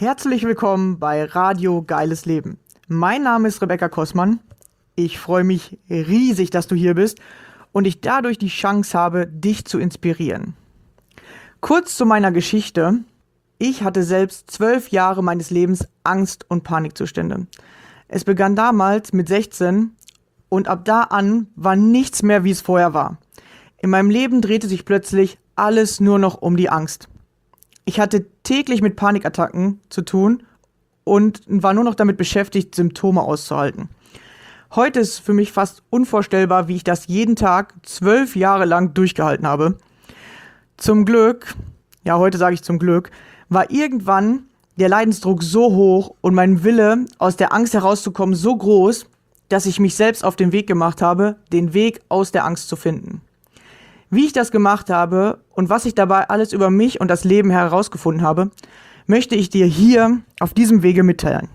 Herzlich willkommen bei Radio Geiles Leben. Mein Name ist Rebecca Kossmann. Ich freue mich riesig, dass du hier bist und ich dadurch die Chance habe, dich zu inspirieren. Kurz zu meiner Geschichte. Ich hatte selbst 12 Jahre meines Lebens Angst- und Panikzustände. Es begann damals mit 16 und ab da an war nichts mehr, wie es vorher war. In meinem Leben drehte sich plötzlich alles nur noch um die Angst. Ich hatte täglich mit Panikattacken zu tun und war nur noch damit beschäftigt, Symptome auszuhalten. Heute ist für mich fast unvorstellbar, wie ich das jeden Tag 12 Jahre lang durchgehalten habe. Zum Glück, ja heute sage ich zum Glück, war irgendwann der Leidensdruck so hoch und mein Wille, aus der Angst herauszukommen, so groß, dass ich mich selbst auf den Weg gemacht habe, den Weg aus der Angst zu finden. Wie ich das gemacht habe und was ich dabei alles über mich und das Leben herausgefunden habe, möchte ich dir hier auf diesem Wege mitteilen.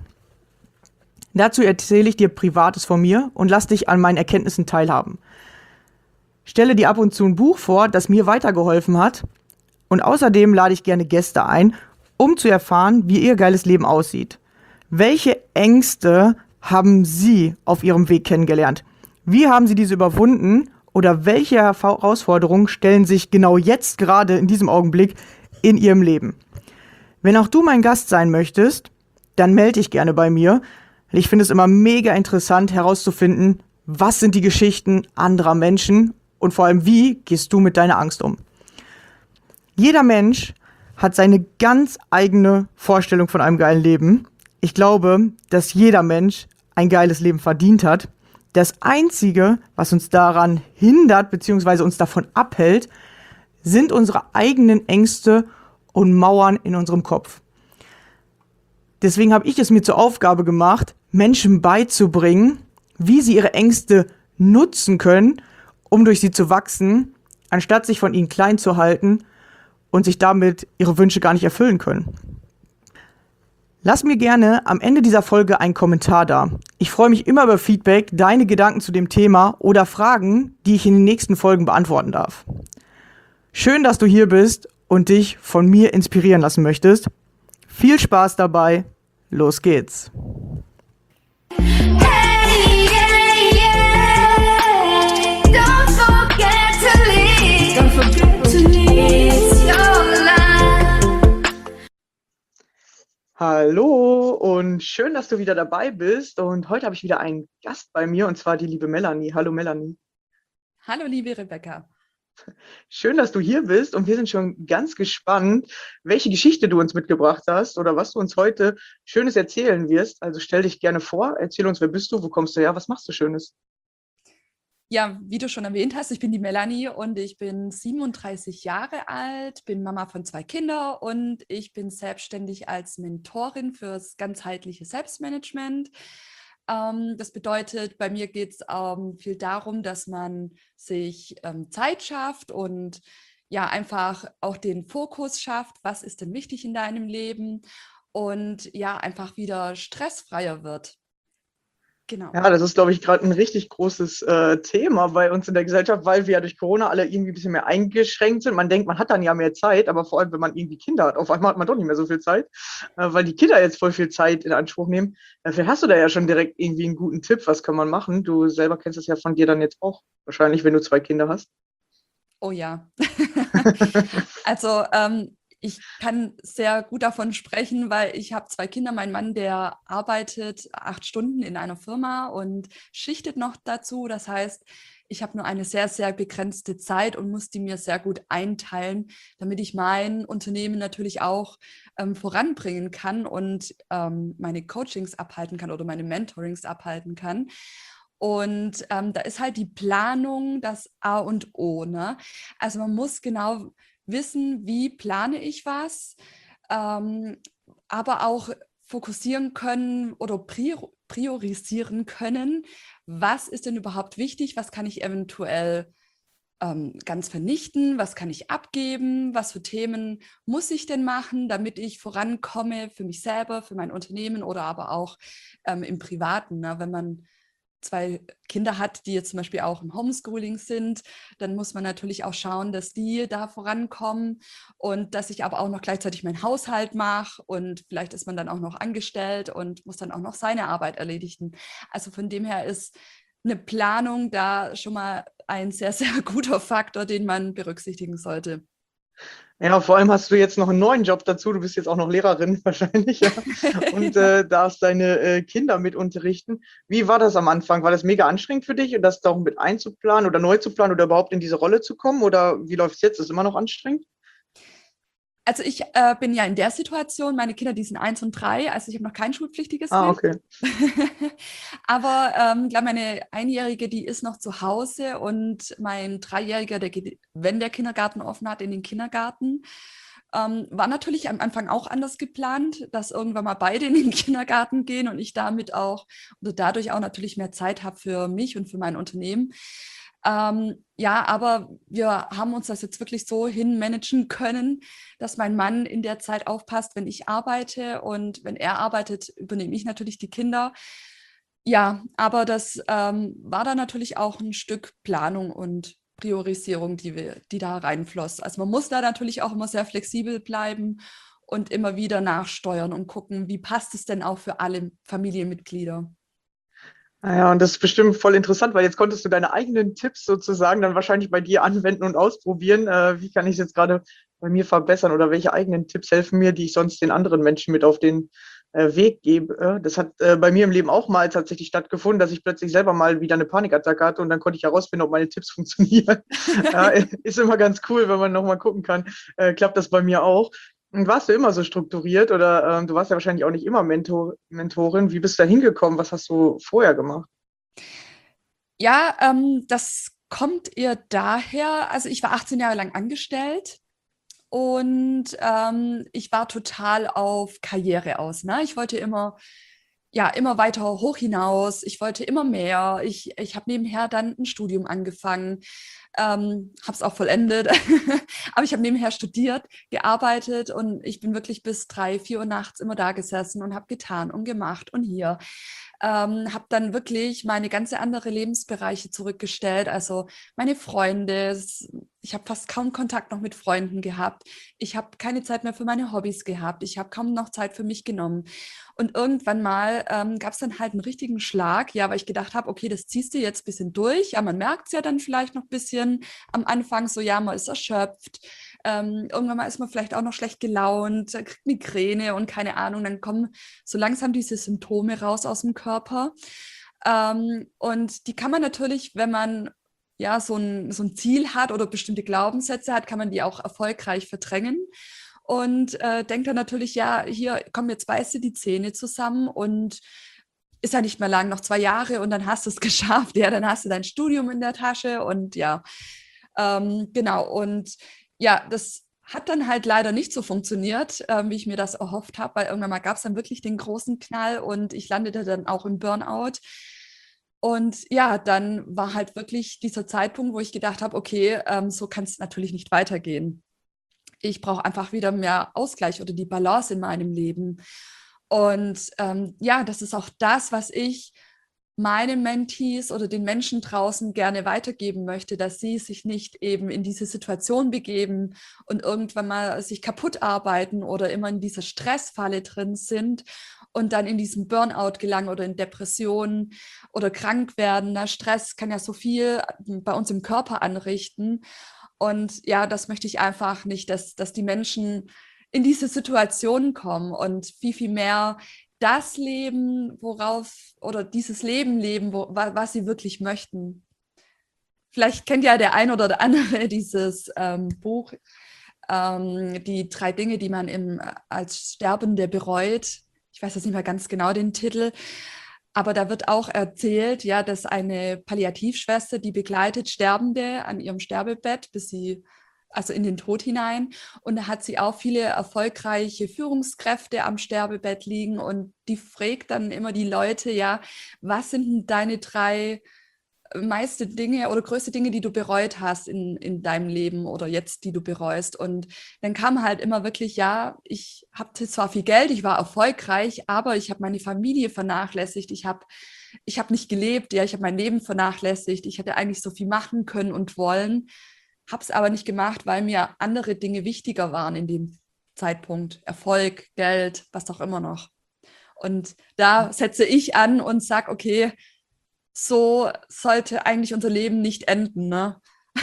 Dazu erzähle ich dir Privates von mir und lass dich an meinen Erkenntnissen teilhaben. Stelle dir ab und zu ein Buch vor, das mir weitergeholfen hat, und außerdem lade ich gerne Gäste ein, um zu erfahren, wie ihr geiles Leben aussieht. Welche Ängste haben Sie auf Ihrem Weg kennengelernt? Wie haben Sie diese überwunden? Oder welche Herausforderungen stellen sich genau jetzt gerade in diesem Augenblick in Ihrem Leben? Wenn auch du mein Gast sein möchtest, dann melde dich gerne bei mir. Ich finde es immer mega interessant herauszufinden, was sind die Geschichten anderer Menschen und vor allem, wie gehst du mit deiner Angst um? Jeder Mensch hat seine ganz eigene Vorstellung von einem geilen Leben. Ich glaube, dass jeder Mensch ein geiles Leben verdient hat. Das Einzige, was uns daran hindert bzw. uns davon abhält, sind unsere eigenen Ängste und Mauern in unserem Kopf. Deswegen habe ich es mir zur Aufgabe gemacht, Menschen beizubringen, wie sie ihre Ängste nutzen können, um durch sie zu wachsen, anstatt sich von ihnen klein zu halten und sich damit ihre Wünsche gar nicht erfüllen können. Lass mir gerne am Ende dieser Folge einen Kommentar da. Ich freue mich immer über Feedback, deine Gedanken zu dem Thema oder Fragen, die ich in den nächsten Folgen beantworten darf. Schön, dass du hier bist und dich von mir inspirieren lassen möchtest. Viel Spaß dabei. Los geht's. Hey, yeah, yeah. Don't forget to leave. Don't forget to leave. It's your life. Hallo und schön, dass du wieder dabei bist. Und heute habe ich wieder einen Gast bei mir und zwar die liebe Melanie. Hallo Melanie. Hallo, liebe Rebecca. Schön, dass du hier bist und wir sind schon ganz gespannt, welche Geschichte du uns mitgebracht hast oder was du uns heute Schönes erzählen wirst. Also stell dich gerne vor, erzähl uns, wer bist du, wo kommst du her, was machst du Schönes? Ja, wie du schon erwähnt hast, ich bin die Melanie und ich bin 37 Jahre alt, bin Mama von 2 Kindern und ich bin selbstständig als Mentorin fürs ganzheitliche Selbstmanagement. Das bedeutet, bei mir geht es viel darum, dass man sich Zeit schafft und ja einfach auch den Fokus schafft, was ist denn wichtig in deinem Leben und ja einfach wieder stressfreier wird. Genau. Ja, das ist, glaube ich, gerade ein richtig großes Thema bei uns in der Gesellschaft, weil wir ja durch Corona alle irgendwie ein bisschen mehr eingeschränkt sind. Man denkt, man hat dann ja mehr Zeit, aber vor allem, wenn man irgendwie Kinder hat, auf einmal hat man doch nicht mehr so viel Zeit, weil die Kinder jetzt voll viel Zeit in Anspruch nehmen. Vielleicht hast du da ja schon direkt irgendwie einen guten Tipp, was kann man machen? Du selber kennst es ja von dir dann jetzt auch wahrscheinlich, wenn du 2 Kinder hast. Oh ja. Also ich kann sehr gut davon sprechen, weil ich habe 2 Kinder. Mein Mann, der arbeitet 8 Stunden in einer Firma und schichtet noch dazu. Das heißt, ich habe nur eine sehr, sehr begrenzte Zeit und muss die mir sehr gut einteilen, damit ich mein Unternehmen natürlich auch voranbringen kann und meine Coachings abhalten kann oder meine Mentorings abhalten kann. Und da ist halt die Planung das A und O, ne? Also man muss genau wissen, wie plane ich was, aber auch fokussieren können oder priorisieren können, was ist denn überhaupt wichtig, was kann ich eventuell ganz vernichten, was kann ich abgeben, was für Themen muss ich denn machen, damit ich vorankomme für mich selber, für mein Unternehmen oder aber auch im Privaten, ne? Wenn man zwei Kinder hat, die jetzt zum Beispiel auch im Homeschooling sind, dann muss man natürlich auch schauen, dass die da vorankommen und dass ich aber auch noch gleichzeitig meinen Haushalt mache und vielleicht ist man dann auch noch angestellt und muss dann auch noch seine Arbeit erledigen. Also von dem her ist eine Planung da schon mal ein sehr, sehr guter Faktor, den man berücksichtigen sollte. Ja, vor allem hast du jetzt noch einen neuen Job dazu. Du bist jetzt auch noch Lehrerin wahrscheinlich, ja, und darfst deine Kinder mit unterrichten. Wie war das am Anfang? War das mega anstrengend für dich, das da auch mit einzuplanen oder neu zu planen oder überhaupt in diese Rolle zu kommen? Oder wie läuft es jetzt? Ist es immer noch anstrengend? Also ich bin ja in der Situation, meine Kinder, die sind 1 und 3, also ich habe noch kein schulpflichtiges Ah, Kind. okay. Aber glaube, meine Einjährige, die ist noch zu Hause und mein Dreijähriger, der geht, wenn der Kindergarten offen hat, in den Kindergarten. War natürlich am Anfang auch anders geplant, dass irgendwann mal beide in den Kindergarten gehen und ich damit auch oder dadurch auch natürlich mehr Zeit habe für mich und für mein Unternehmen. Ja, aber wir haben uns das jetzt wirklich so hinmanagen können, dass mein Mann in der Zeit aufpasst, wenn ich arbeite und wenn er arbeitet, übernehme ich natürlich die Kinder. Ja, aber das war dann natürlich auch ein Stück Planung und Priorisierung, die da reinfloss. Also man muss da natürlich auch immer sehr flexibel bleiben und immer wieder nachsteuern und gucken, wie passt es denn auch für alle Familienmitglieder. Naja, und das ist bestimmt voll interessant, weil jetzt konntest du deine eigenen Tipps sozusagen dann wahrscheinlich bei dir anwenden und ausprobieren. Wie kann ich es jetzt gerade bei mir verbessern oder welche eigenen Tipps helfen mir, die ich sonst den anderen Menschen mit auf den Weg gebe? Das hat bei mir im Leben auch mal tatsächlich stattgefunden, dass ich plötzlich selber mal wieder eine Panikattacke hatte und dann konnte ich herausfinden, ob meine Tipps funktionieren. Ist immer ganz cool, wenn man nochmal gucken kann, klappt das bei mir auch. Und warst du immer so strukturiert oder du warst ja wahrscheinlich auch nicht immer Mentorin. Wie bist du da hingekommen? Was hast du vorher gemacht? Ja, das kommt eher daher, also ich war 18 Jahre lang angestellt und ich war total auf Karriere aus. Ne? Ich wollte immer, ja, immer weiter hoch hinaus. Ich wollte immer mehr. Ich habe nebenher dann ein Studium angefangen, habe es auch vollendet. Aber ich habe nebenher studiert, gearbeitet und ich bin wirklich bis 3, 4 Uhr nachts immer da gesessen und habe getan und gemacht und hier. Habe dann wirklich meine ganze andere Lebensbereiche zurückgestellt. Also meine Freunde, ich habe fast kaum Kontakt noch mit Freunden gehabt. Ich habe keine Zeit mehr für meine Hobbys gehabt. Ich habe kaum noch Zeit für mich genommen. Und irgendwann mal gab es dann halt einen richtigen Schlag, ja, weil ich gedacht habe, okay, das ziehst du jetzt ein bisschen durch. Ja, man merkt es ja dann vielleicht noch ein bisschen am Anfang so, ja, man ist erschöpft. Irgendwann mal ist man vielleicht auch noch schlecht gelaunt, kriegt Migräne und keine Ahnung, dann kommen so langsam diese Symptome raus aus dem Körper. Und die kann man natürlich, wenn man ja so ein Ziel hat oder bestimmte Glaubenssätze hat, kann man die auch erfolgreich verdrängen und denkt dann natürlich, ja, hier kommen jetzt beißt du die Zähne zusammen und ist ja nicht mehr lang, noch 2 Jahre und dann hast du es geschafft, ja, dann hast du dein Studium in der Tasche und ja, genau und ja, das hat dann halt leider nicht so funktioniert, wie ich mir das erhofft habe, weil irgendwann mal gab es dann wirklich den großen Knall und ich landete dann auch im Burnout. Und ja, dann war halt wirklich dieser Zeitpunkt, wo ich gedacht habe, okay, so kann es natürlich nicht weitergehen. Ich brauche einfach wieder mehr Ausgleich oder die Balance in meinem Leben. Und ja, das ist auch das, was ich meinen Mentees oder den Menschen draußen gerne weitergeben möchte, dass sie sich nicht eben in diese Situation begeben und irgendwann mal sich kaputt arbeiten oder immer in dieser Stressfalle drin sind und dann in diesen Burnout gelangen oder in Depressionen oder krank werden. Na, Stress kann ja so viel bei uns im Körper anrichten. Und ja, das möchte ich einfach nicht, dass die Menschen in diese Situationen kommen und viel, viel mehr das leben, worauf oder dieses Leben leben, was sie wirklich möchten. Vielleicht kennt ja der ein oder der andere dieses Buch, die 3 Dinge, die man als Sterbende bereut. Ich weiß jetzt nicht mehr ganz genau den Titel, aber da wird auch erzählt, ja, dass eine Palliativschwester, die begleitet Sterbende an ihrem Sterbebett, also in den Tod hinein. Und da hat sie auch viele erfolgreiche Führungskräfte am Sterbebett liegen und die fragt dann immer die Leute, ja, was sind denn deine 3 meiste Dinge oder größte Dinge, die du bereut hast in deinem Leben oder jetzt, die du bereust. Und dann kam halt immer wirklich, ja, ich hatte zwar viel Geld, ich war erfolgreich, aber ich habe meine Familie vernachlässigt, ich habe ich habe nicht gelebt, ja, ich habe mein Leben vernachlässigt, ich hätte eigentlich so viel machen können und wollen, habe es aber nicht gemacht, weil mir andere Dinge wichtiger waren in dem Zeitpunkt. Erfolg, Geld, was auch immer noch. Und da setze ich an und sage, okay, so sollte eigentlich unser Leben nicht enden, ne?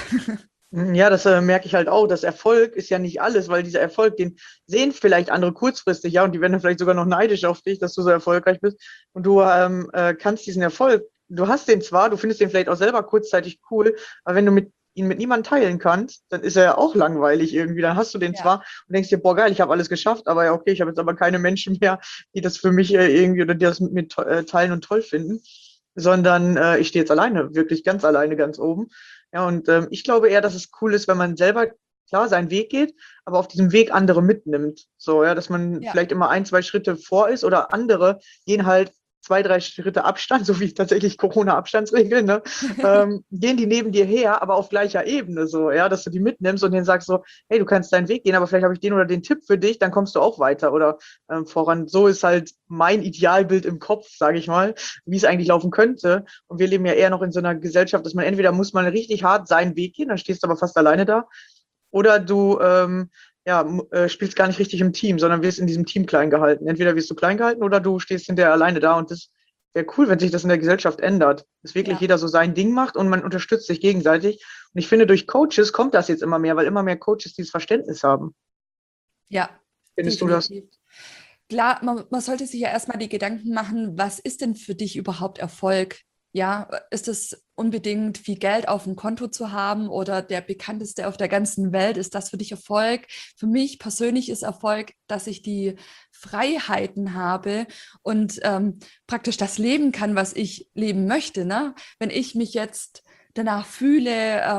Ja, das merke ich halt auch. Das Erfolg ist ja nicht alles, weil dieser Erfolg, den sehen vielleicht andere kurzfristig, ja, und die werden dann vielleicht sogar noch neidisch auf dich, dass du so erfolgreich bist. Und du kannst diesen Erfolg, du hast den zwar, du findest den vielleicht auch selber kurzzeitig cool, aber wenn du ihn mit niemandem teilen kannst, dann ist er ja auch langweilig irgendwie. Dann hast du den Ja, zwar und denkst dir, boah, geil, ich habe alles geschafft, aber ja, okay, ich habe jetzt aber keine Menschen mehr, die das für mich irgendwie oder die das mit mir teilen und toll finden, sondern ich stehe jetzt alleine, wirklich ganz alleine, ganz oben. Ja, und ich glaube eher, dass es cool ist, wenn man selber klar seinen Weg geht, aber auf diesem Weg andere mitnimmt. So, ja, dass man ja, vielleicht immer ein, zwei Schritte vor ist oder andere gehen halt zwei, drei Schritte Abstand, so wie tatsächlich Corona-Abstandsregeln, ne? Gehen die neben dir her, aber auf gleicher Ebene so, ja, dass du die mitnimmst und denen sagst so, hey, du kannst deinen Weg gehen, aber vielleicht habe ich den oder den Tipp für dich, dann kommst du auch weiter oder voran. So ist halt mein Idealbild im Kopf, sage ich mal, wie es eigentlich laufen könnte. Und wir leben ja eher noch in so einer Gesellschaft, dass man entweder muss man richtig hart seinen Weg gehen, dann stehst du aber fast alleine da, oder du ja, spielst gar nicht richtig im Team, sondern wirst in diesem Team klein gehalten. Entweder wirst du klein gehalten oder du stehst hinterher alleine da und das wäre cool, wenn sich das in der Gesellschaft ändert. Dass wirklich ja, jeder so sein Ding macht und man unterstützt sich gegenseitig. Und ich finde, durch Coaches kommt das jetzt immer mehr, weil immer mehr Coaches dieses Verständnis haben. ja, Findest du das? definitiv. Klar, man sollte sich ja erstmal die Gedanken machen, was ist denn für dich überhaupt Erfolg? Ja, ist es unbedingt viel Geld auf dem Konto zu haben oder der bekannteste auf der ganzen Welt? Ist das für dich Erfolg? Für mich persönlich ist Erfolg, dass ich die Freiheiten habe und praktisch das leben kann, was ich leben möchte. Ne? Wenn ich mich jetzt danach fühle,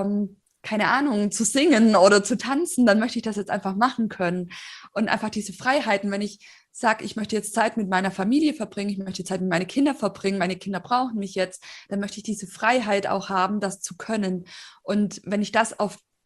keine Ahnung, zu singen oder zu tanzen, dann möchte ich das jetzt einfach machen können. Und einfach diese Freiheiten, wenn ich sage, ich möchte jetzt Zeit mit meiner Familie verbringen, ich möchte Zeit mit meinen Kindern verbringen, meine Kinder brauchen mich jetzt, dann möchte ich diese Freiheit auch haben, das zu können. Und wenn ich das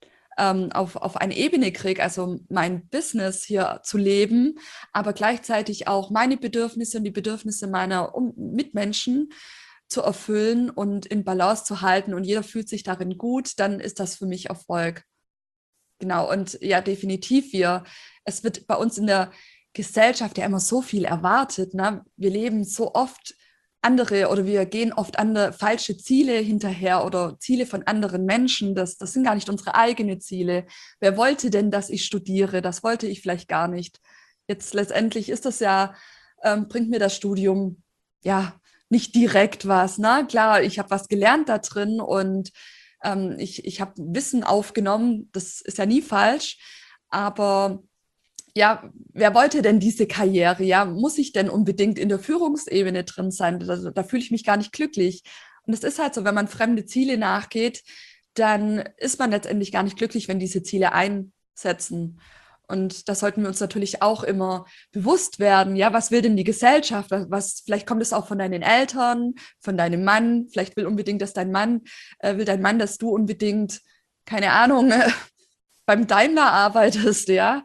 auf eine Ebene kriege, also mein Business hier zu leben, aber gleichzeitig auch meine Bedürfnisse und die Bedürfnisse meiner Mitmenschen zu erfüllen und in Balance zu halten und jeder fühlt sich darin gut, dann ist das für mich Erfolg. Genau, und ja, definitiv, es wird bei uns in der Gesellschaft ja immer so viel erwartet. Ne? Wir leben so oft andere oder wir gehen oft andere falsche Ziele hinterher oder Ziele von anderen Menschen. Das sind gar nicht unsere eigenen Ziele. Wer wollte denn, dass ich studiere? Das wollte ich vielleicht gar nicht. Jetzt letztendlich ist das ja, bringt mir das Studium ja nicht direkt was. Ne? Klar, ich habe was gelernt da drin und ich habe Wissen aufgenommen, das ist ja nie falsch, aber ja, wer wollte denn diese Karriere? Ja, muss ich denn unbedingt in der Führungsebene drin sein? Da fühle ich mich gar nicht glücklich. Und es ist halt so, wenn man fremde Ziele nachgeht, dann ist man letztendlich gar nicht glücklich, wenn diese Ziele einsetzen. Und da sollten wir uns natürlich auch immer bewusst werden, ja, was will denn die Gesellschaft? Vielleicht kommt es auch von deinen Eltern, von deinem Mann, vielleicht will dein Mann, dass du unbedingt, keine Ahnung, beim Daimler arbeitest, ja.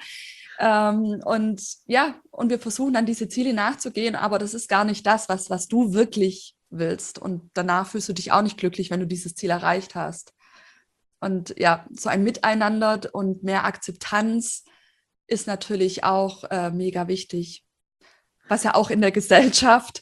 Und ja, und wir versuchen dann diese Ziele nachzugehen, aber das ist gar nicht das, was du wirklich willst. Und danach fühlst du dich auch nicht glücklich, wenn du dieses Ziel erreicht hast. Und ja, so ein Miteinander und mehr Akzeptanz ist natürlich auch mega wichtig. Was ja auch in der Gesellschaft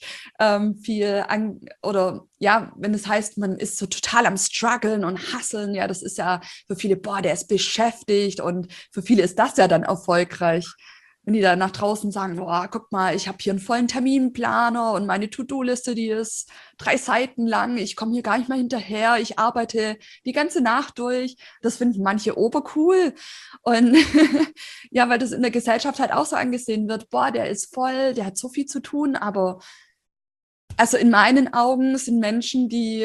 oder ja, wenn es heißt, man ist so total am Struggeln und Hustlen, ja, das ist ja für viele, boah, der ist beschäftigt und für viele ist das ja dann erfolgreich. Wenn die dann nach draußen sagen, boah, guck mal, ich habe hier einen vollen Terminplaner und meine To-Do-Liste, die ist 3 Seiten lang, ich komme hier gar nicht mehr hinterher, ich arbeite die ganze Nacht durch. Das finden manche obercool. Und ja, weil das in der Gesellschaft halt auch so angesehen wird, boah, der ist voll, der hat so viel zu tun, aber also in meinen Augen sind Menschen, die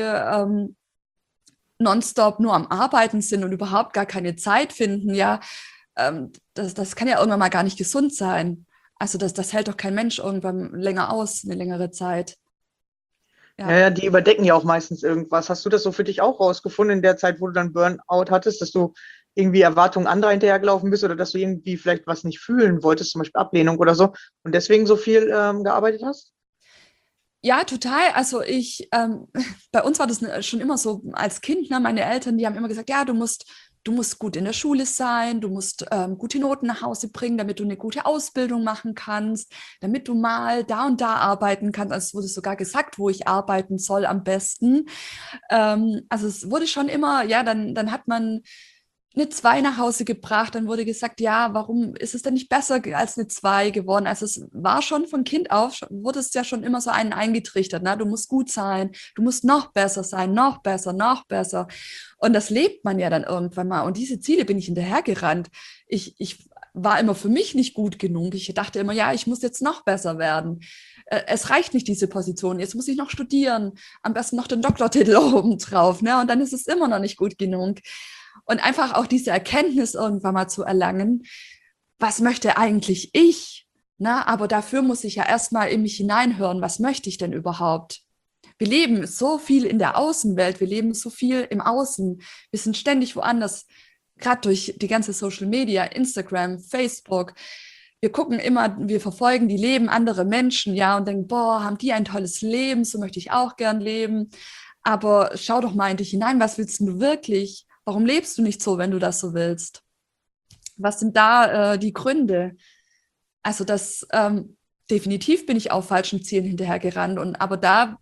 nonstop nur am Arbeiten sind und überhaupt gar keine Zeit finden, ja, das kann ja irgendwann mal gar nicht gesund sein. Also das hält doch kein Mensch irgendwann länger aus, eine längere Zeit. Ja, Ja. ja, die überdecken ja auch meistens irgendwas. Hast du das so für dich auch rausgefunden in der Zeit, wo du dann Burnout hattest, dass du irgendwie Erwartungen anderer hinterhergelaufen bist oder dass du irgendwie vielleicht was nicht fühlen wolltest, zum Beispiel Ablehnung oder so, und deswegen so viel gearbeitet hast? Ja, total. Also bei uns war das schon immer so als Kind, ne? Meine Eltern, die haben immer gesagt, ja, du musst gut in der Schule sein, du musst gute Noten nach Hause bringen, damit du eine gute Ausbildung machen kannst, damit du mal da und da arbeiten kannst. Also es wurde sogar gesagt, wo ich arbeiten soll am besten. Also es wurde schon immer, ja, dann hat man eine 2 nach Hause gebracht, dann wurde gesagt, ja, warum ist es denn nicht besser als eine 2 geworden? Also es war schon von Kind auf, wurde es ja schon immer so einen eingetrichtert, ne? Du musst gut sein, du musst noch besser sein, noch besser, noch besser. Und das lebt man ja dann irgendwann mal. Und diese Ziele bin ich hinterhergerannt. Ich war immer für mich nicht gut genug. Ich dachte immer, ja, ich muss jetzt noch besser werden. Es reicht nicht, diese Position. Jetzt muss ich noch studieren. Am besten noch den Doktortitel obendrauf. Ne? Und dann ist es immer noch nicht gut genug. Und einfach auch diese Erkenntnis irgendwann mal zu erlangen, was möchte eigentlich ich? Na, aber dafür muss ich ja erstmal in mich hineinhören, was möchte ich denn überhaupt? Wir leben so viel in der Außenwelt, wir leben so viel im Außen, wir sind ständig woanders, gerade durch die ganze Social Media, Instagram, Facebook. Wir gucken immer, wir verfolgen die Leben anderer Menschen, ja, und denken, boah, haben die ein tolles Leben, so möchte ich auch gern leben. Aber schau doch mal in dich hinein, was willst du wirklich? Warum lebst du nicht so, wenn du das so willst? Was sind da die Gründe? Also definitiv bin ich auf falschen Zielen hinterhergerannt. Aber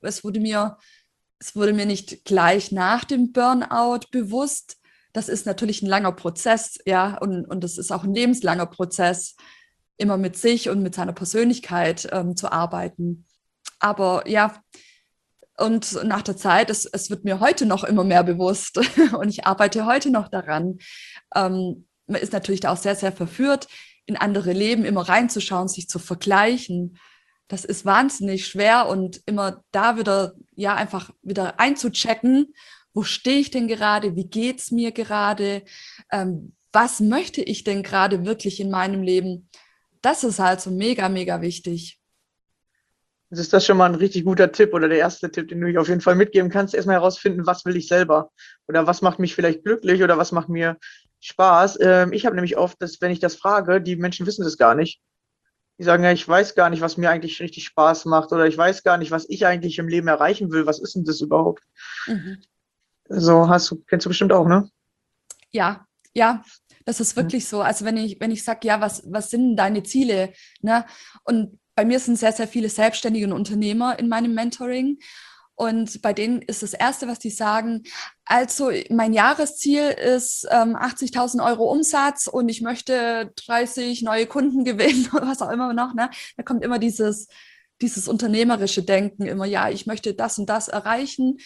es wurde mir nicht gleich nach dem Burnout bewusst. Das ist natürlich ein langer Prozess, ja, und das ist auch ein lebenslanger Prozess, immer mit sich und mit seiner Persönlichkeit zu arbeiten. Aber ja, und nach der Zeit, es wird mir heute noch immer mehr bewusst und ich arbeite heute noch daran. Man ist natürlich da auch sehr, sehr verführt, in andere Leben immer reinzuschauen, sich zu vergleichen. Das ist wahnsinnig schwer und immer da wieder, ja, einfach wieder einzuchecken, wo stehe ich denn gerade, wie geht es mir gerade, was möchte ich denn gerade wirklich in meinem Leben? Das ist halt so mega, mega wichtig. Also ist das schon mal ein richtig guter Tipp oder der erste Tipp, den du auf jeden Fall mitgeben kannst. Erstmal herausfinden, was will ich selber oder was macht mich vielleicht glücklich oder was macht mir Spaß. Ich habe nämlich oft, dass wenn ich das frage, die Menschen wissen das gar nicht. Die sagen ja, ich weiß gar nicht, was mir eigentlich richtig Spaß macht oder ich weiß gar nicht, was ich eigentlich im Leben erreichen will. Was ist denn das überhaupt? Mhm. So kennst du bestimmt auch, ne? Ja, ja, das ist wirklich so. Also wenn ich sage, ja, was sind denn deine Ziele? Ne? Und bei mir sind sehr, sehr viele selbstständige und Unternehmer in meinem Mentoring. Und bei denen ist das Erste, was die sagen, also mein Jahresziel ist 80.000 Euro Umsatz und ich möchte 30 neue Kunden gewinnen oder was auch immer noch. Ne? Da kommt immer dieses unternehmerische Denken, immer, ja, ich möchte das und das erreichen.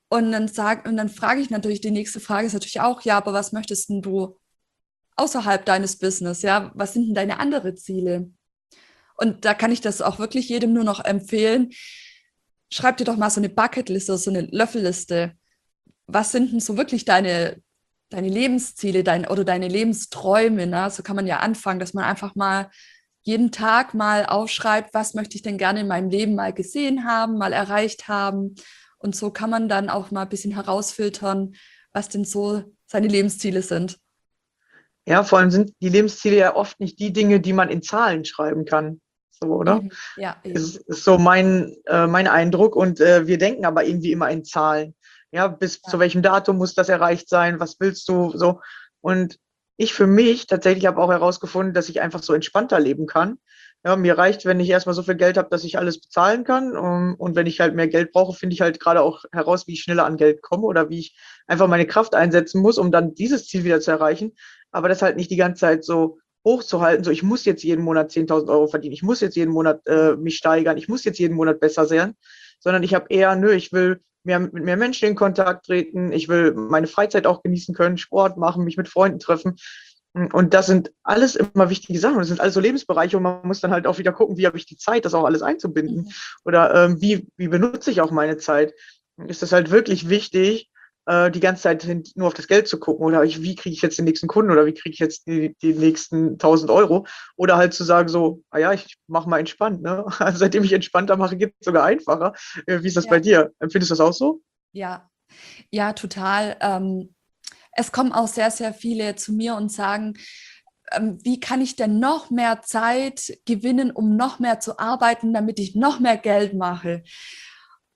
Und dann frage ich natürlich, die nächste Frage ist natürlich auch, ja, aber was möchtest denn du außerhalb deines Business? Ja, was sind denn deine anderen Ziele? Und da kann ich das auch wirklich jedem nur noch empfehlen. Schreib dir doch mal so eine Bucketliste, so eine Löffelliste. Was sind denn so wirklich deine Lebensziele, oder deine Lebensträume? Ne? So kann man ja anfangen, dass man einfach mal jeden Tag mal aufschreibt, was möchte ich denn gerne in meinem Leben mal gesehen haben, mal erreicht haben. Und so kann man dann auch mal ein bisschen herausfiltern, was denn so seine Lebensziele sind. Ja, vor allem sind die Lebensziele ja oft nicht die Dinge, die man in Zahlen schreiben kann. So, oder? Eben, ja, eben. Ist so mein Eindruck. Und wir denken aber irgendwie immer in Zahlen. Ja, bis zu Ja. welchem Datum muss das erreicht sein? Was willst du? So. Und ich für mich tatsächlich habe auch herausgefunden, dass ich einfach so entspannter leben kann. Ja, mir reicht, wenn ich erstmal so viel Geld habe, dass ich alles bezahlen kann. Und wenn ich halt mehr Geld brauche, finde ich halt gerade auch heraus, wie ich schneller an Geld komme oder wie ich einfach meine Kraft einsetzen muss, um dann dieses Ziel wieder zu erreichen. Aber das halt nicht die ganze Zeit so hochzuhalten, so ich muss jetzt jeden Monat 10.000 Euro verdienen, ich muss jetzt jeden Monat mich steigern, ich muss jetzt jeden Monat besser sein, sondern ich habe eher, ich will mit mehr Menschen in Kontakt treten, ich will meine Freizeit auch genießen können, Sport machen, mich mit Freunden treffen. Und das sind alles immer wichtige Sachen. Das sind alles so Lebensbereiche und man muss dann halt auch wieder gucken, wie habe ich die Zeit, das auch alles einzubinden. Mhm. Oder wie benutze ich auch meine Zeit? Ist das halt wirklich wichtig, die ganze Zeit nur auf das Geld zu gucken oder wie kriege ich jetzt den nächsten Kunden oder wie kriege ich jetzt die nächsten 1.000 Euro oder halt zu sagen so, ja, ich mache mal entspannt. Ne? Also seitdem ich entspannter mache, geht es sogar einfacher. Wie ist das bei Ja, dir? Empfindest du das auch so? ja, ja, total. Es kommen auch sehr, sehr viele zu mir und sagen, wie kann ich denn noch mehr Zeit gewinnen, um noch mehr zu arbeiten, damit ich noch mehr Geld mache?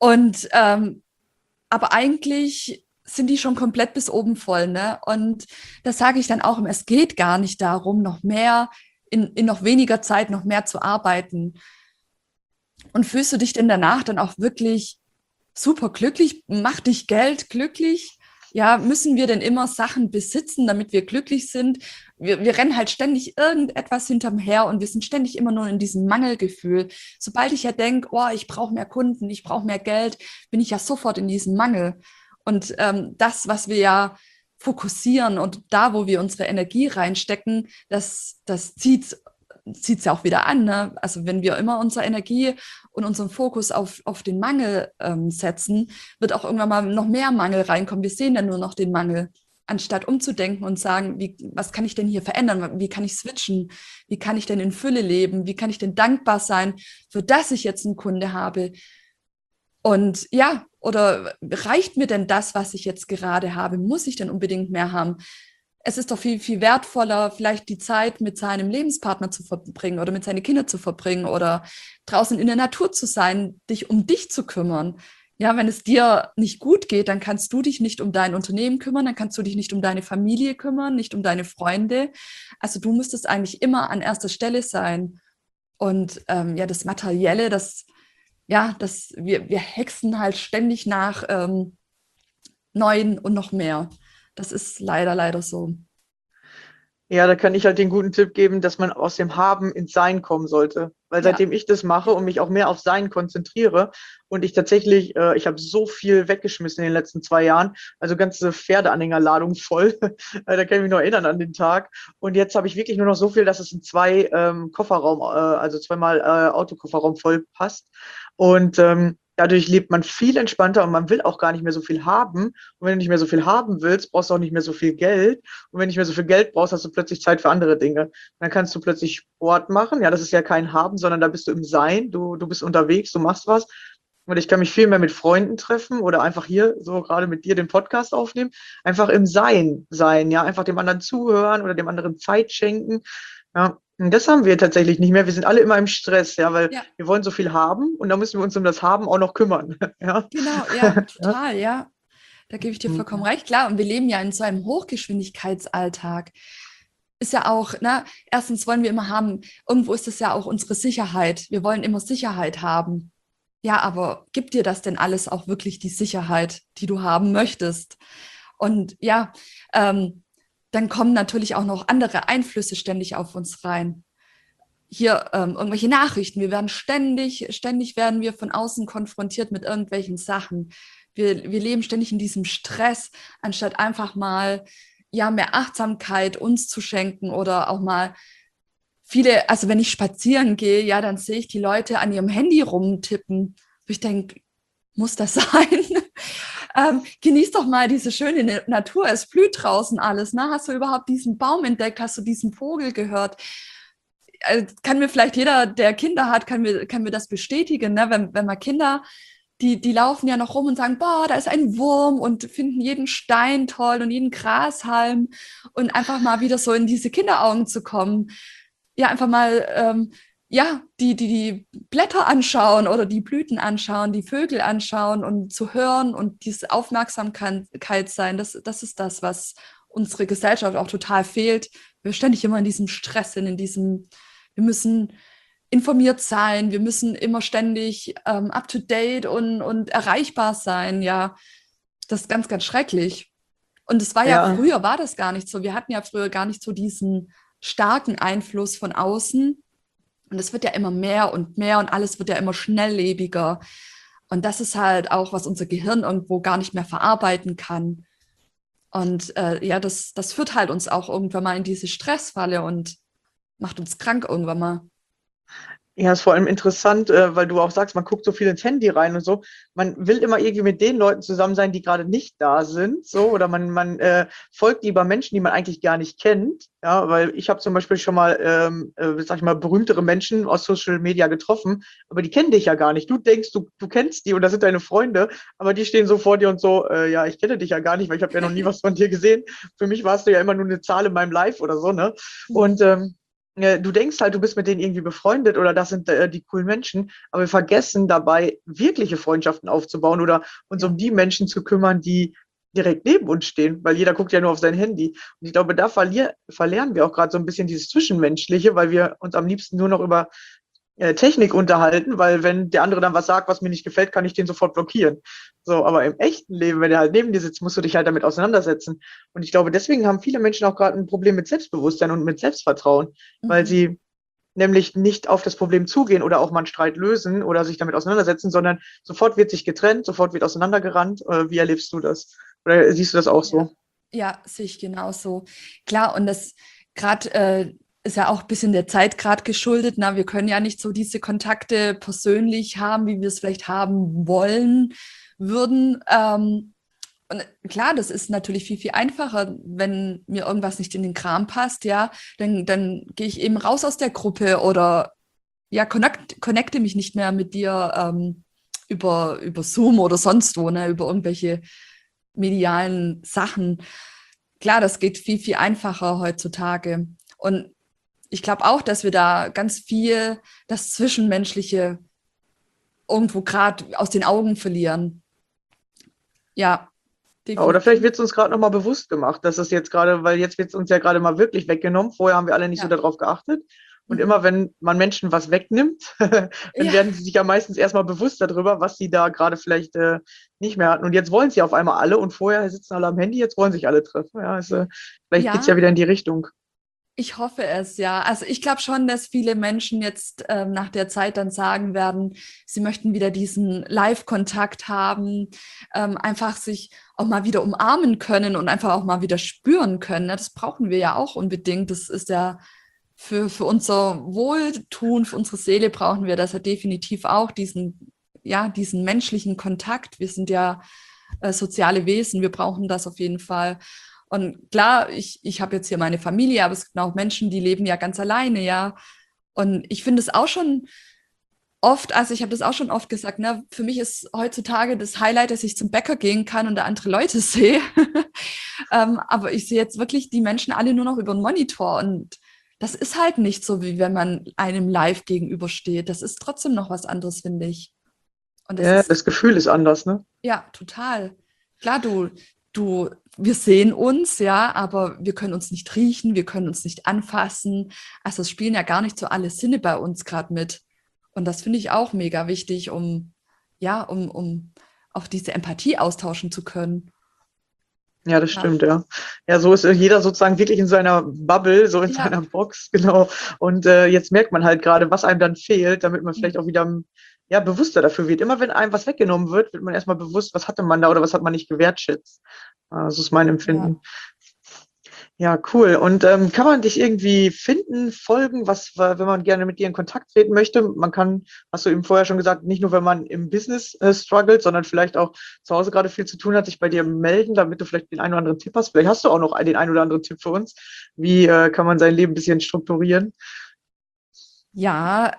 Und aber eigentlich sind die schon komplett bis oben voll, ne? Und das sage ich dann auch immer, es geht gar nicht darum, noch mehr, in noch weniger Zeit noch mehr zu arbeiten. Und fühlst du dich denn danach dann auch wirklich super glücklich? Macht dich Geld glücklich? Ja, müssen wir denn immer Sachen besitzen, damit wir glücklich sind? Wir rennen halt ständig irgendetwas hinterm her und wir sind ständig immer nur in diesem Mangelgefühl. Sobald ich ja denke, oh, ich brauche mehr Kunden, ich brauche mehr Geld, bin ich ja sofort in diesem Mangel. Und das, was wir ja fokussieren und da, wo wir unsere Energie reinstecken, das zieht's ja auch wieder an. Ne? Also wenn wir immer unsere Energie und unseren Fokus auf den Mangel setzen, wird auch irgendwann mal noch mehr Mangel reinkommen. Wir sehen dann nur noch den Mangel, anstatt umzudenken und sagen, was kann ich denn hier verändern? Wie kann ich switchen? Wie kann ich denn in Fülle leben? Wie kann ich denn dankbar sein, für das ich jetzt einen Kunde habe? Und ja, oder reicht mir denn das, was ich jetzt gerade habe? Muss ich denn unbedingt mehr haben? Es ist doch viel, viel wertvoller, vielleicht die Zeit mit seinem Lebenspartner zu verbringen oder mit seinen Kindern zu verbringen oder draußen in der Natur zu sein, dich um dich zu kümmern. Ja, wenn es dir nicht gut geht, dann kannst du dich nicht um dein Unternehmen kümmern, dann kannst du dich nicht um deine Familie kümmern, nicht um deine Freunde. Also du müsstest eigentlich immer an erster Stelle sein. Und ja, das Materielle, wir hexen halt ständig nach Neuen und noch mehr. Das ist leider, leider so. Ja, da kann ich halt den guten Tipp geben, dass man aus dem Haben ins Sein kommen sollte. Weil Ja, seitdem ich das mache und mich auch mehr auf Sein konzentriere und ich tatsächlich, ich habe so viel weggeschmissen in den letzten 2 Jahren, also ganze Pferdeanhängerladung voll. Da kann ich mich noch erinnern an den Tag. Und jetzt habe ich wirklich nur noch so viel, dass es in 2 Kofferraum, also zweimal Autokofferraum voll passt. Und dadurch lebt man viel entspannter und man will auch gar nicht mehr so viel haben. Und wenn du nicht mehr so viel haben willst, brauchst du auch nicht mehr so viel Geld. Und wenn du nicht mehr so viel Geld brauchst, hast du plötzlich Zeit für andere Dinge. Dann kannst du plötzlich Sport machen. Ja, das ist ja kein Haben, sondern da bist du im Sein. Du bist unterwegs, du machst was. Und ich kann mich viel mehr mit Freunden treffen oder einfach hier so gerade mit dir den Podcast aufnehmen. Einfach im Sein sein, ja, einfach dem anderen zuhören oder dem anderen Zeit schenken. Ja, und das haben wir tatsächlich nicht mehr. Wir sind alle immer im Stress, ja, weil ja, wir wollen so viel haben und da müssen wir uns um das Haben auch noch kümmern. Ja. genau, ja, Ja. total, ja. Da gebe ich dir vollkommen recht. Klar, und wir leben ja in so einem Hochgeschwindigkeitsalltag. Ist ja auch, ne, erstens wollen wir immer haben, irgendwo ist es ja auch unsere Sicherheit. Wir wollen immer Sicherheit haben. Ja, aber gibt dir das denn alles auch wirklich die Sicherheit, die du haben möchtest? Und ja, dann kommen natürlich auch noch andere Einflüsse ständig auf uns rein. Hier irgendwelche Nachrichten. Wir werden ständig werden wir von außen konfrontiert mit irgendwelchen Sachen. Wir leben ständig in diesem Stress, anstatt einfach mal ja mehr Achtsamkeit uns zu schenken oder auch mal viele, also wenn ich spazieren gehe, ja, dann sehe ich die Leute an ihrem Handy rumtippen. Wo ich denke, muss das sein? Genieß doch mal diese schöne Natur. Es blüht draußen alles. Ne? Hast du überhaupt diesen Baum entdeckt? Hast du diesen Vogel gehört? Kann mir vielleicht jeder, der Kinder hat, kann mir das bestätigen. Ne? Wenn man Kinder, die laufen ja noch rum und sagen, boah, da ist ein Wurm und finden jeden Stein toll und jeden Grashalm und einfach mal wieder so in diese Kinderaugen zu kommen. Ja, einfach mal ja, die Blätter anschauen oder die Blüten anschauen, die Vögel anschauen und zu hören und diese Aufmerksamkeit sein, das ist das, was unsere Gesellschaft auch total fehlt. Wir ständig immer in diesem Stress sind, wir müssen informiert sein, wir müssen immer ständig up to date und erreichbar sein. Ja, das ist ganz, ganz schrecklich. Und es war ja, Ja, früher war das gar nicht so. Wir hatten ja früher gar nicht so diesen starken Einfluss von außen. Und es wird ja immer mehr und alles wird ja immer schnelllebiger. Und das ist halt auch, was unser Gehirn irgendwo gar nicht mehr verarbeiten kann. Und ja, das führt halt uns auch irgendwann mal in diese Stressfalle und macht uns krank irgendwann mal. ja, ist vor allem interessant, weil du auch sagst, man guckt so viel ins Handy rein und so. Man will immer irgendwie mit den Leuten zusammen sein, die gerade nicht da sind, so, oder man folgt lieber Menschen, die man eigentlich gar nicht kennt. Ja, weil ich habe zum Beispiel schon mal, sag ich mal, berühmtere Menschen aus Social Media getroffen, aber die kennen dich ja gar nicht. Du denkst, du kennst die und das sind deine Freunde, aber die stehen so vor dir und so, ja, ich kenne dich ja gar nicht, weil ich habe ja noch nie was von dir gesehen. Für mich warst du ja immer nur eine Zahl in meinem Live oder so, ne? Und du denkst halt, du bist mit denen irgendwie befreundet oder das sind die coolen Menschen, aber wir vergessen dabei, wirkliche Freundschaften aufzubauen oder uns Ja. um die Menschen zu kümmern, die direkt neben uns stehen, weil jeder guckt ja nur auf sein Handy. Und ich glaube, da verlernen wir auch gerade so ein bisschen dieses Zwischenmenschliche, weil wir uns am liebsten nur noch über Technik unterhalten, weil wenn der andere dann was sagt, was mir nicht gefällt, kann ich den sofort blockieren. So, aber im echten Leben, wenn er halt neben dir sitzt, musst du dich halt damit auseinandersetzen. Und ich glaube, deswegen haben viele Menschen auch gerade ein Problem mit Selbstbewusstsein und mit Selbstvertrauen, weil Mhm. sie nämlich nicht auf das Problem zugehen oder auch mal einen Streit lösen oder sich damit auseinandersetzen, sondern sofort wird sich getrennt, sofort wird auseinandergerannt. Wie erlebst du das? Oder siehst du das auch Ja. so? Ja, sehe ich genauso. Klar, und das gerade ist ja auch ein bisschen der Zeit gerade geschuldet. Na, wir können ja nicht so diese Kontakte persönlich haben, wie wir es vielleicht haben wollen würden. Und klar, das ist natürlich viel, viel einfacher, wenn mir irgendwas nicht in den Kram passt, ja, dann gehe ich eben raus aus der Gruppe oder ja, connecte mich nicht mehr mit dir über Zoom oder sonst wo, ne, über irgendwelche medialen Sachen. Klar, das geht viel, viel einfacher heutzutage. Und ich glaube auch, dass wir da ganz viel das Zwischenmenschliche irgendwo gerade aus den Augen verlieren. Ja, Ja, oder vielleicht definitiv. wird es uns gerade nochmal bewusst gemacht, dass es jetzt gerade, weil jetzt wird es uns ja gerade mal wirklich weggenommen. Vorher haben wir alle nicht so Ja. darauf geachtet. Und immer Mhm. wenn man Menschen was wegnimmt, dann Ja, werden sie sich ja meistens erstmal bewusst darüber, was sie da gerade vielleicht nicht mehr hatten. Und jetzt wollen sie auf einmal alle und vorher sitzen alle am Handy, jetzt wollen sich alle treffen. Ja, also, vielleicht geht es ja ja, wieder in die Richtung. ich hoffe es, ja. Also ich glaube schon, dass viele Menschen jetzt nach der Zeit dann sagen werden, sie möchten wieder diesen Live-Kontakt haben, einfach sich auch mal wieder umarmen können und einfach auch mal wieder spüren können. Ne? Das brauchen wir ja auch unbedingt. Das ist ja für unser Wohltun, für unsere Seele brauchen wir das ja definitiv auch, diesen menschlichen Kontakt. Wir sind ja soziale Wesen, wir brauchen das auf jeden Fall. Und klar, ich habe jetzt hier meine Familie, aber es gibt auch Menschen, die leben ja ganz alleine, ja. Und ich finde es auch schon oft, also ich habe das auch schon oft gesagt, ne, für mich ist heutzutage das Highlight, dass ich zum Bäcker gehen kann und da andere Leute sehe. Aber ich sehe jetzt wirklich die Menschen alle nur noch über den Monitor und das ist halt nicht so, wie wenn man einem live gegenübersteht. Das ist trotzdem noch was anderes, finde ich. Und das Ja, ist, das Gefühl ist anders, ne? ja, total. Klar, wir sehen uns, ja, aber wir können uns nicht riechen, wir können uns nicht anfassen. Also es spielen ja gar nicht so alle Sinne bei uns gerade mit. Und das finde ich auch mega wichtig, um auch diese Empathie austauschen zu können. Ja, das Ja, stimmt, ja. Ja, so ist jeder sozusagen wirklich in seiner Bubble, so in ja, seiner Box, genau. Und jetzt merkt man halt gerade, was einem dann fehlt, damit man vielleicht auch wieder ja, bewusster dafür wird. Immer wenn einem was weggenommen wird, wird man erstmal bewusst, was hatte man da oder was hat man nicht gewertschätzt. So ist mein ja. Empfinden. Ja, cool. Und kann man dich irgendwie finden, folgen, wenn man gerne mit dir in Kontakt treten möchte? Man kann, hast du eben vorher schon gesagt, nicht nur wenn man im Business struggelt, sondern vielleicht auch zu Hause gerade viel zu tun hat, sich bei dir melden, damit du vielleicht den einen oder anderen Tipp hast. Vielleicht hast du auch noch den einen oder anderen Tipp für uns. Wie kann man sein Leben ein bisschen strukturieren? Ja,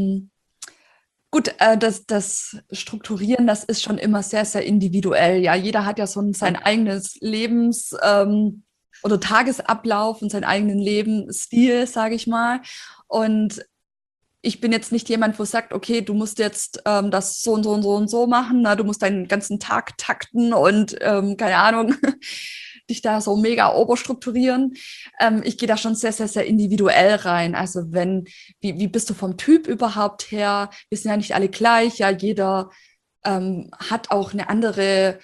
gut, das Strukturieren, das ist schon immer sehr, sehr individuell. Ja, jeder hat ja sein eigenes Lebens- oder Tagesablauf und seinen eigenen Lebensstil, sage ich mal. Und ich bin jetzt nicht jemand, wo sagt, okay, du musst jetzt das so und so und so und so machen, na, du musst deinen ganzen Tag takten und keine Ahnung, dich da so mega oberstrukturieren. Ich gehe da schon sehr, sehr, sehr individuell rein. Also wie bist du vom Typ überhaupt her? Wir sind ja nicht alle gleich, ja, jeder hat auch eine andere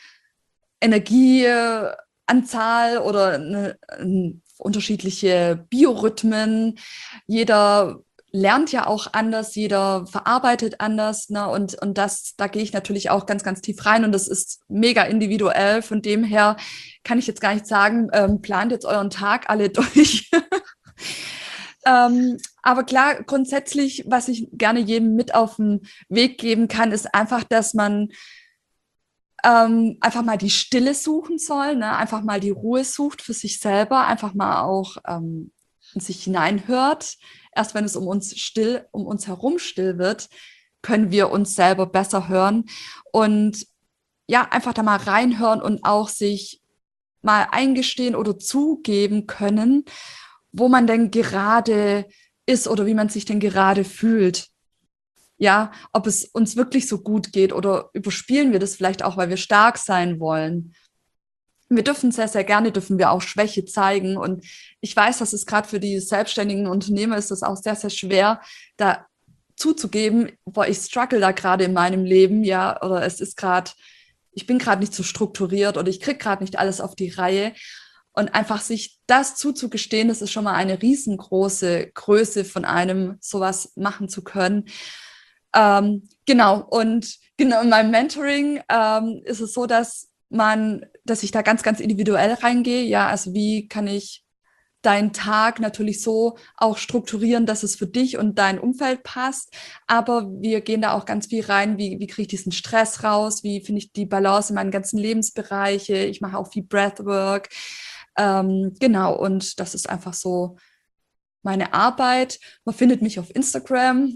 Energieanzahl oder unterschiedliche Biorhythmen. Jeder lernt ja auch anders, jeder verarbeitet anders, ne? Und da gehe ich natürlich auch ganz, ganz tief rein und das ist mega individuell. Von dem her kann ich jetzt gar nicht sagen, plant jetzt euren Tag alle durch. Aber klar, grundsätzlich, was ich gerne jedem mit auf den Weg geben kann, ist einfach, dass man einfach mal die Stille suchen soll, ne? Einfach mal die Ruhe sucht für sich selber, einfach mal auch in sich hineinhört. Erst wenn es um uns herum still wird, können wir uns selber besser hören und ja, einfach da mal reinhören und auch sich mal eingestehen oder zugeben können, wo man denn gerade ist oder wie man sich denn gerade fühlt. Ja, ob es uns wirklich so gut geht oder überspielen wir das vielleicht auch, weil wir stark sein wollen. Wir dürfen sehr, sehr gerne, dürfen wir auch Schwäche zeigen. Und ich weiß, dass es gerade für die selbstständigen Unternehmer ist das auch sehr, sehr schwer, da zuzugeben, boah, ich struggle da gerade in meinem Leben, ja, oder es ist gerade, ich bin gerade nicht so strukturiert oder ich kriege gerade nicht alles auf die Reihe. Und einfach sich das zuzugestehen, das ist schon mal eine riesengroße Größe von einem, sowas machen zu können. Genau, und genau in meinem Mentoring ist es so, dass ich da ganz, ganz individuell reingehe. Ja, also wie kann ich deinen Tag natürlich so auch strukturieren, dass es für dich und dein Umfeld passt. Aber wir gehen da auch ganz viel rein, wie kriege ich diesen Stress raus, wie finde ich die Balance in meinen ganzen Lebensbereiche. Ich mache auch viel Breathwork. Genau, und das ist einfach so meine Arbeit. Man findet mich auf Instagram.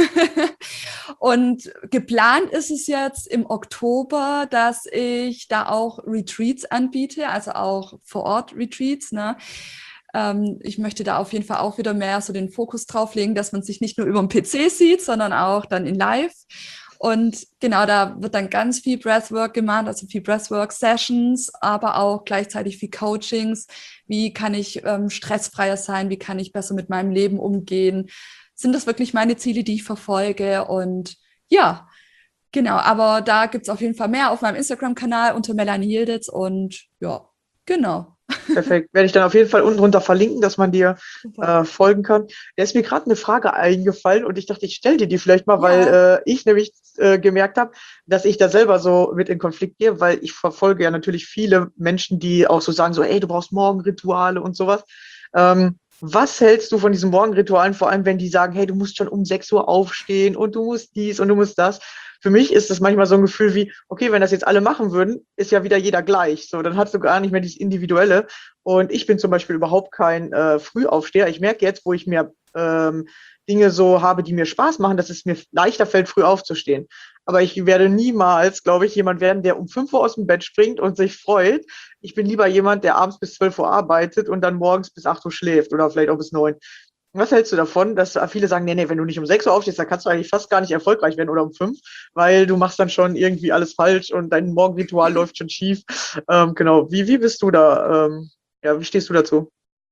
Und geplant ist es jetzt im Oktober, dass ich da auch Retreats anbiete, also auch vor Ort Retreats. Ne? Ich möchte da auf jeden Fall auch wieder mehr so den Fokus drauf legen, dass man sich nicht nur über den PC sieht, sondern auch dann in Live. Und genau, da wird dann ganz viel Breathwork gemacht, also viel Breathwork-Sessions, aber auch gleichzeitig viel Coachings. Wie kann ich stressfreier sein? Wie kann ich besser mit meinem Leben umgehen? Sind das wirklich meine Ziele, die ich verfolge? Und ja, genau, aber da gibt es auf jeden Fall mehr auf meinem Instagram-Kanal unter Melanie Yildiz und ja, genau. Perfekt. Werde ich dann auf jeden Fall unten drunter verlinken, dass man dir folgen kann. Da ist mir gerade eine Frage eingefallen und ich dachte, ich stelle dir die vielleicht mal, Ja. weil ich nämlich gemerkt habe, dass ich da selber so mit in Konflikt gehe, weil ich verfolge ja natürlich viele Menschen, die auch so sagen, so, ey, du brauchst Morgenrituale und sowas. Was hältst du von diesen Morgenritualen, vor allem wenn die sagen, hey, du musst schon um 6 Uhr aufstehen und du musst dies und du musst das? Für mich ist das manchmal so ein Gefühl wie, okay, wenn das jetzt alle machen würden, ist ja wieder jeder gleich. So, dann hast du gar nicht mehr dieses Individuelle. Und ich bin zum Beispiel überhaupt kein Frühaufsteher. Ich merke jetzt, wo ich mir Dinge so habe, die mir Spaß machen, dass es mir leichter fällt, früh aufzustehen. Aber ich werde niemals, glaube ich, jemand werden, der um 5 Uhr aus dem Bett springt und sich freut. Ich bin lieber jemand, der abends bis 12 Uhr arbeitet und dann morgens bis 8 Uhr schläft oder vielleicht auch bis 9. Was hältst du davon, dass viele sagen, nee, wenn du nicht um 6 Uhr aufstehst, dann kannst du eigentlich fast gar nicht erfolgreich werden oder um 5, weil du machst dann schon irgendwie alles falsch und dein Morgenritual läuft schon schief. Genau, wie bist du da? Ja, wie stehst du dazu?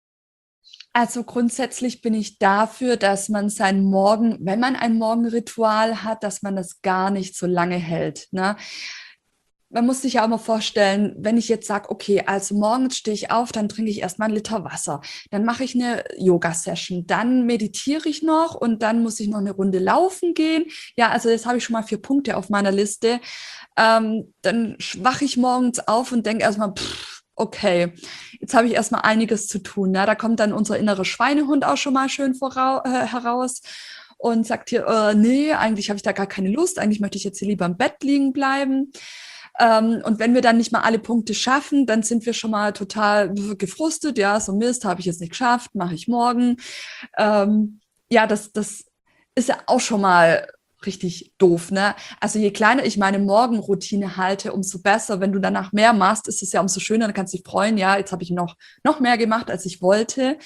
Also grundsätzlich bin ich dafür, dass man sein Morgen, wenn man ein Morgenritual hat, dass man das gar nicht so lange hält. Ne? Man muss sich ja auch mal vorstellen, wenn ich jetzt sage, okay, also morgens stehe ich auf, dann trinke ich erstmal 1 Liter Wasser, dann mache ich eine Yoga-Session, dann meditiere ich noch und dann muss ich noch eine Runde laufen gehen. Ja, also jetzt habe ich schon mal 4 Punkte auf meiner Liste. Dann wache ich morgens auf und denke erstmal, okay, jetzt habe ich erstmal einiges zu tun. Ne? Da kommt dann unser innerer Schweinehund auch schon mal schön heraus und sagt hier, nee, eigentlich habe ich da gar keine Lust, eigentlich möchte ich jetzt hier lieber im Bett liegen bleiben. Und wenn wir dann nicht mal alle Punkte schaffen, dann sind wir schon mal total gefrustet. Ja, so Mist, habe ich jetzt nicht geschafft, mache ich morgen. Ja, das ist ja auch schon mal richtig doof, ne? Also je kleiner ich meine Morgenroutine halte, umso besser. Wenn du danach mehr machst, ist es ja umso schöner. Dann kannst du dich freuen, ja, jetzt habe ich noch mehr gemacht, als ich wollte.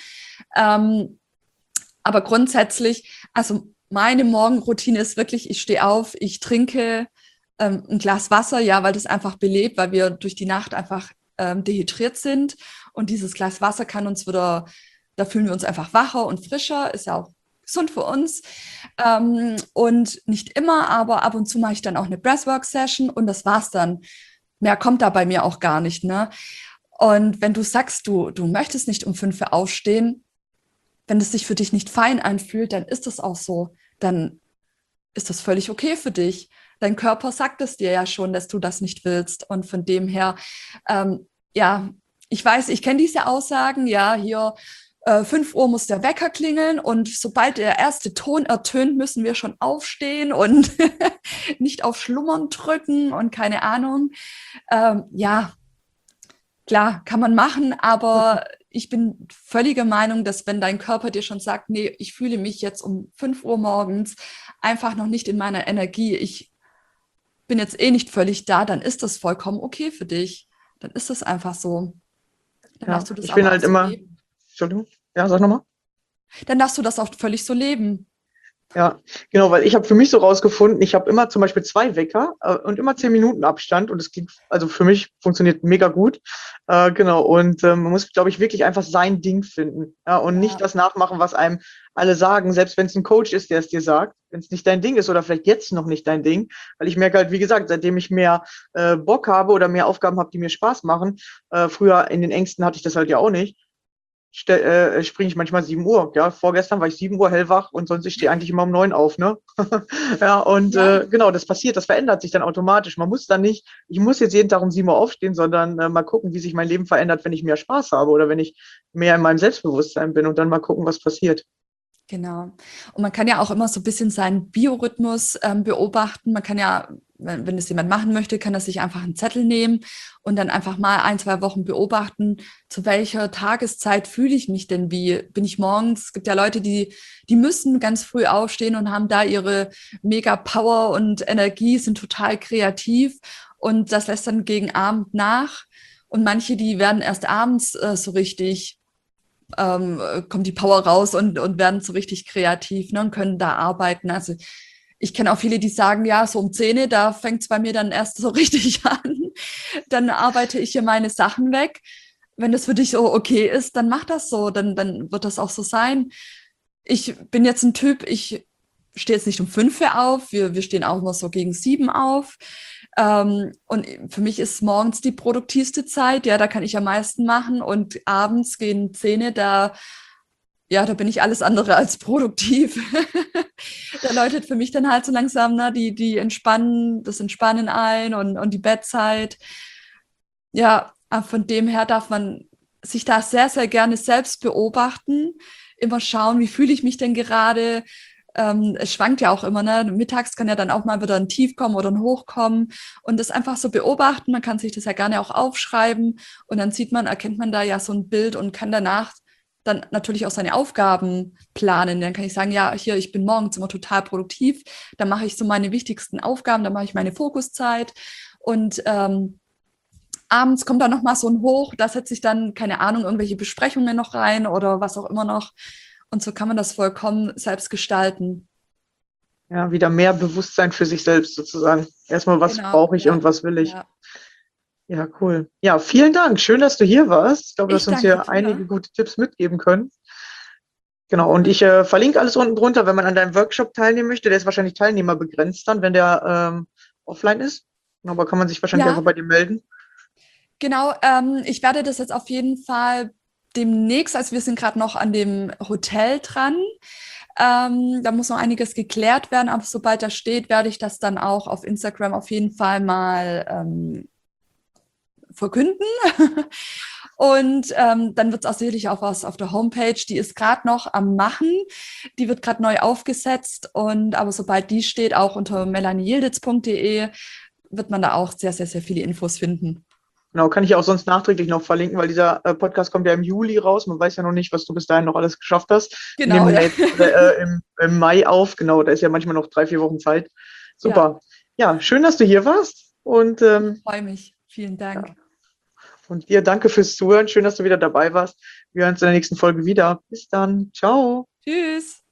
Aber grundsätzlich, also meine Morgenroutine ist wirklich, ich stehe auf, ich trinke ein Glas Wasser, ja, weil das einfach belebt, weil wir durch die Nacht einfach dehydriert sind. Und dieses Glas Wasser kann uns wieder, da fühlen wir uns einfach wacher und frischer, ist ja auch gesund für uns. Und nicht immer, aber ab und zu mache ich dann auch eine Breathwork-Session und das war's dann. Mehr kommt da bei mir auch gar nicht, ne? Und wenn du sagst, du möchtest nicht um 5 Uhr aufstehen, wenn es sich für dich nicht fein anfühlt, dann ist das auch so. Dann ist das völlig okay für dich. Dein Körper sagt es dir ja schon, dass du das nicht willst. Und von dem her, ja, ich weiß, ich kenne diese Aussagen, ja, hier 5 Uhr muss der Wecker klingeln und sobald der erste Ton ertönt, müssen wir schon aufstehen und nicht auf Schlummern drücken und keine Ahnung. Ja, klar, kann man machen, aber ich bin völliger Meinung, dass wenn dein Körper dir schon sagt, nee, ich fühle mich jetzt um 5 Uhr morgens einfach noch nicht in meiner Energie, ich bin jetzt eh nicht völlig da, dann ist das vollkommen okay für dich. Dann ist das einfach so. Dann Ja, darfst du das ich bin aber auch halt so immer, leben. Entschuldigung, ja, sag nochmal. Dann darfst du das auch völlig so leben. Ja, genau, weil ich habe für mich so rausgefunden, ich habe immer zum Beispiel 2 Wecker und immer 10 Minuten Abstand und es klingt, also für mich funktioniert mega gut. Genau, und man muss, glaube ich, wirklich einfach sein Ding finden, ja, und nicht Ja, das nachmachen, was einem alle sagen, selbst wenn es ein Coach ist, der es dir sagt, wenn es nicht dein Ding ist oder vielleicht jetzt noch nicht dein Ding, weil ich merke halt, wie gesagt, seitdem ich mehr Bock habe oder mehr Aufgaben habe, die mir Spaß machen, früher in den Ängsten hatte ich das halt ja auch nicht, springe ich manchmal 7 Uhr. Ja, vorgestern war ich 7 Uhr hellwach und sonst ich stehe eigentlich immer um 9 auf, ne? Ja, und ja, genau, das passiert, das verändert sich dann automatisch. Man muss dann nicht, ich muss jetzt jeden Tag um 7 Uhr aufstehen, sondern mal gucken, wie sich mein Leben verändert, wenn ich mehr Spaß habe oder wenn ich mehr in meinem Selbstbewusstsein bin und dann mal gucken, was passiert. genau. Und man kann ja auch immer so ein bisschen seinen Biorhythmus beobachten. Man kann ja, wenn es jemand machen möchte, kann er sich einfach einen Zettel nehmen und dann einfach mal 1, 2 Wochen beobachten, zu welcher Tageszeit fühle ich mich denn wie? Bin ich morgens? Es gibt ja Leute, die müssen ganz früh aufstehen und haben da ihre mega Power und Energie, sind total kreativ und das lässt dann gegen Abend nach. Und manche, die werden erst abends so richtig kommt die Power raus und werden so richtig kreativ, ne, und können da arbeiten. Also ich kenne auch viele, die sagen, ja, so um 10 Uhr, da fängt es bei mir dann erst so richtig an. Dann arbeite ich hier meine Sachen weg. Wenn das für dich so okay ist, dann mach das so, dann wird das auch so sein. Ich bin jetzt ein Typ, ich stehe jetzt nicht um 5 Uhr auf, wir stehen auch immer so gegen 7 auf. Und für mich ist morgens die produktivste Zeit, ja, da kann ich am meisten machen und abends gegen 10 Uhr, ja, da bin ich alles andere als produktiv. Da läutet für mich dann halt so langsam, ne, die Entspannen, das Entspannen ein und die Bettzeit. Ja, von dem her darf man sich da sehr, sehr gerne selbst beobachten, immer schauen, wie fühle ich mich denn gerade. Es schwankt ja auch immer, ne? Mittags kann ja dann auch mal wieder ein Tief kommen oder ein Hoch kommen und das einfach so beobachten. Man kann sich das ja gerne auch aufschreiben und dann sieht man, erkennt man da ja so ein Bild und kann danach dann natürlich auch seine Aufgaben planen. Dann kann ich sagen, ja, hier, ich bin morgens immer total produktiv, dann mache ich so meine wichtigsten Aufgaben, dann mache ich meine Fokuszeit und abends kommt dann nochmal so ein Hoch, da setze ich dann, keine Ahnung, irgendwelche Besprechungen noch rein oder was auch immer noch. Und so kann man das vollkommen selbst gestalten. Ja, wieder mehr Bewusstsein für sich selbst sozusagen. Erstmal, was Genau, brauche ich ja, und was will ich? ja. Ja, cool. Ja, vielen Dank. Schön, dass du hier warst. Ich glaube, du Ich hast uns danke hier einige dir. gute Tipps mitgeben können. Genau, und ich verlinke alles unten drunter, wenn man an deinem Workshop teilnehmen möchte. Der ist wahrscheinlich teilnehmerbegrenzt dann, wenn der offline ist. Aber kann man sich wahrscheinlich einfach Ja, bei dir melden. genau. Ich werde das jetzt auf jeden Fall demnächst, also wir sind gerade noch an dem Hotel dran. Da muss noch einiges geklärt werden, aber sobald das steht, werde ich das dann auch auf Instagram auf jeden Fall mal verkünden. Und dann wird es auch sicherlich auch was auf der Homepage. Die ist gerade noch am Machen. Die wird gerade neu aufgesetzt. Aber sobald die steht, auch unter melanieyilditz.de, wird man da auch sehr, sehr, sehr viele Infos finden. Genau, kann ich auch sonst nachträglich noch verlinken, weil dieser Podcast kommt ja im Juli raus. Man weiß ja noch nicht, was du bis dahin noch alles geschafft hast. Wir nehmen Genau, den ja. ja jetzt im Mai auf. Genau, da ist ja manchmal noch 3, 4 Wochen Zeit. Ja, Super. Ja, schön, dass du hier warst. Und ich freue mich. Vielen Dank. ja, und dir danke fürs Zuhören. Schön, dass du wieder dabei warst. Wir hören uns in der nächsten Folge wieder. Bis dann. Ciao. Tschüss.